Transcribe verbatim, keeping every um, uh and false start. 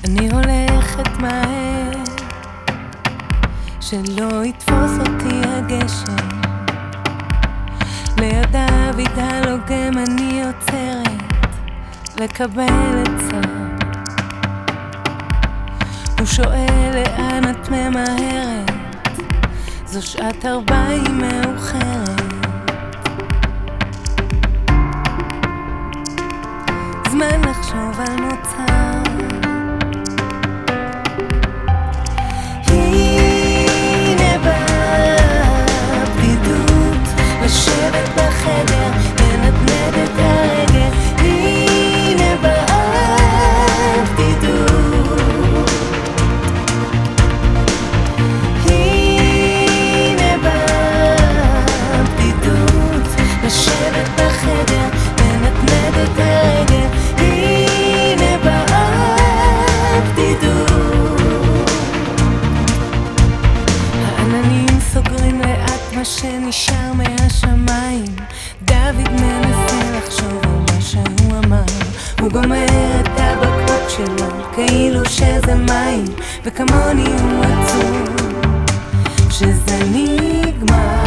אני הולכת מהר, שלא יתפוס אותי הגשם. לידיו יתהלוגם אני עוצרת לקבל עצה. הוא שואל לאן את ממהרת, זו שעת ארבעים מאוחרת. זמן לחשוב על מוצא. הנה בבדידות, לשבת בחדר, לנדנד את הרגל. הנה בבדידות, הנה בבדידות, לשבת בחדר, לנדנד את הרגל. הנה בבדידות, העננים סוגרים לאט מה שנשאר מהשמיים. דוד מנסה לחשוב על מה שהוא אמר. הוא גומר את הבקבוק שלו כאילו שזה מים, וכמוני הוא עצוב שזה נגמר.